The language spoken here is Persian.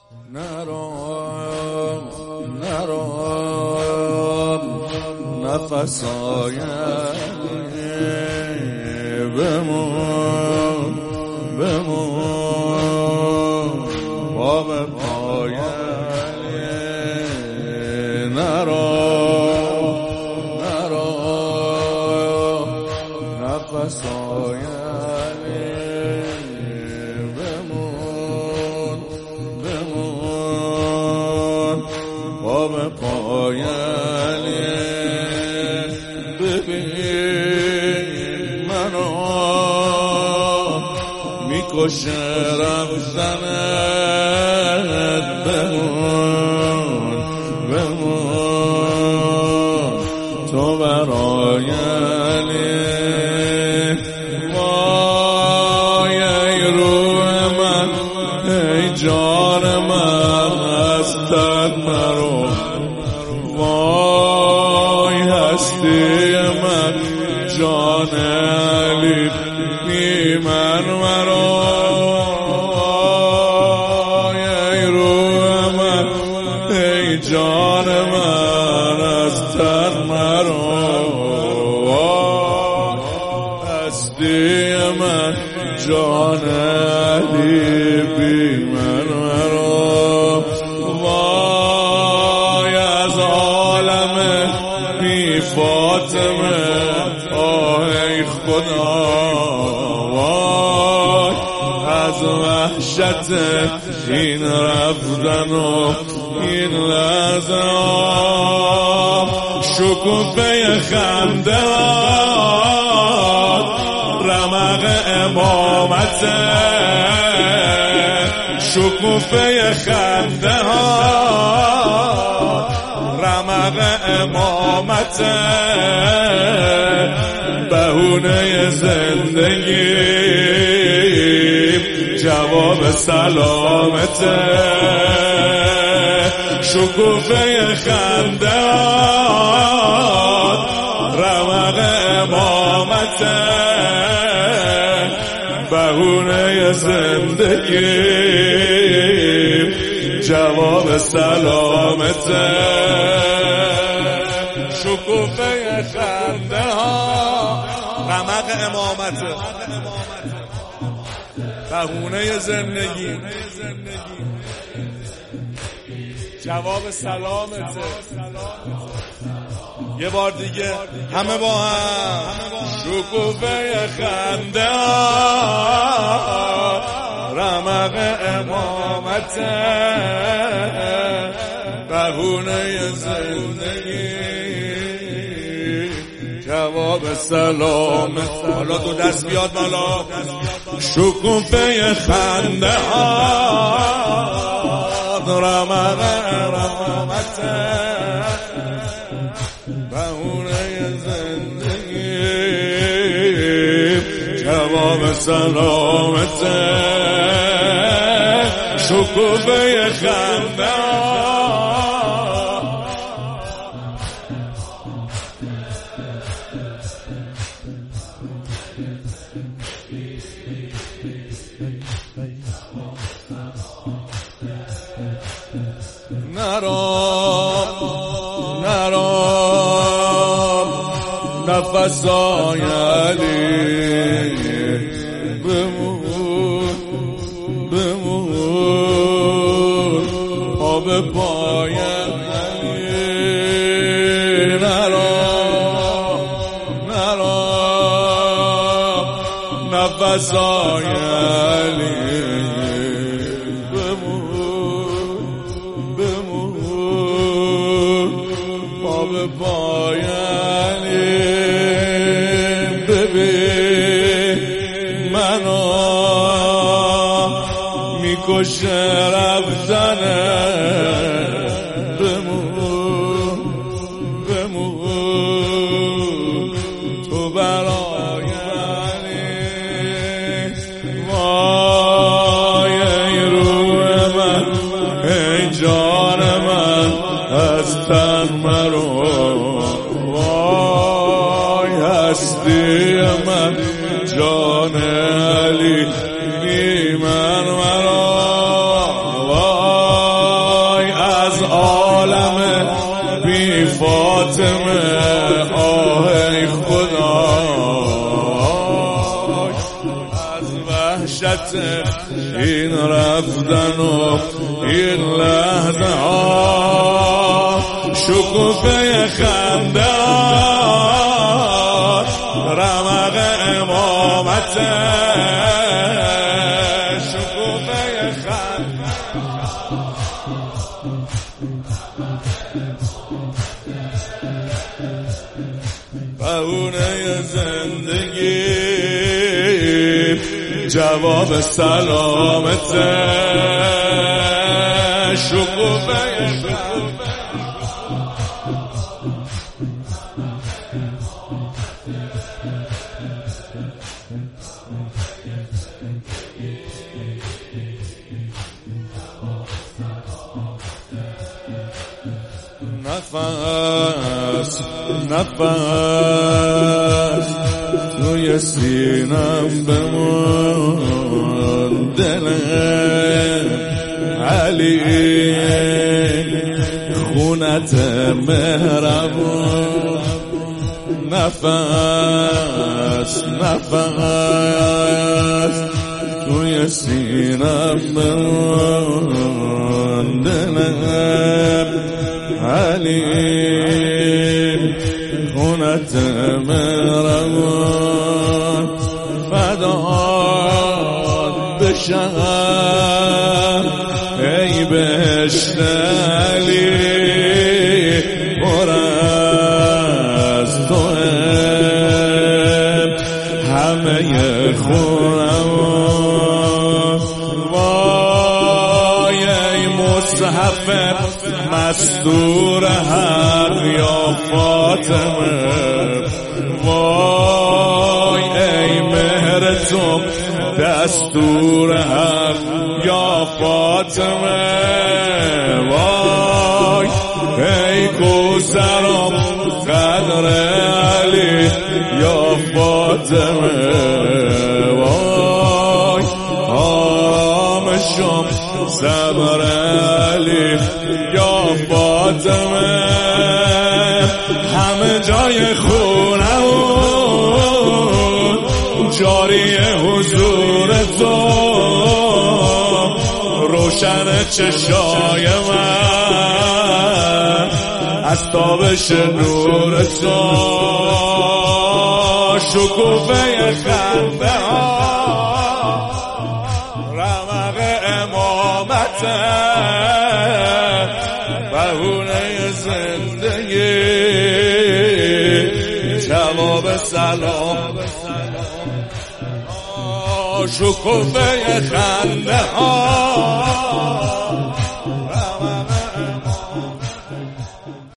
نرام نفس آینده بمون پا به پایانه نرام نفس آینده بمون پا به پایانه ببین منو میکشه رفتنت بمون تو برای وای ای روح من ای جان من از تن مرو وای هستی من جان علی بی من مرو وای ای روح من ای جان من از تن مرو وای هستی من جان علی بی من مرو وای از عالم بی فاطمه آه ای خدا وای از وحشت این رفتن و این لحظه شکوفه خنده رمق امامت شکوفه خنده رمق امامت بهونه زندگی جواب سلامت شکوفه خنده رمق امامت بهونه زندگی جواب سلامت شکوفه خنده رمق امامت بهونه زندگی جواب سلامت یه بار دیگه همه با هم شکوفه خنده رمق امامت بهونه زندگی جواب سلامت حالا تو دست بیاد بالا شکوفه خنده رمق امامت بهونه زندگی جواب سلامت شکوفه خنده نرام نفسای علی بمون پا به پای علی نرام نفسای علی پایانی ببین منو میکشه رفتنه بمون تو برایانی وای ای روح من ای جان من از تن مرو وای هستی من جان علی بی من مرا بودن و این لحظه ها شکوفه خنده ها رمق امامت شکوفه خنده بهونه زندگی جواب سلامت شکوفه نفس نفس توی سینم بمون دلم علی خونت مهربون نفس نفس توی سینم بمون دلم علی خونت مهربون فدات بشم ای بهشت علی پر از توام همه خونم وای ای مصحف مستور هر یا فاطمه وای ای مهر تو دستور هر یا فاطمه وای ای کوثرم قدر علی یا فاطمه وای آمشم صبر علی یا فاطمه همه جای خونم جاری حضور تو روشن چشای من از تابش نور تو شکوفه خنده ها رمق امامت بهونه زندگی جواب سلام شکوفه خنده ها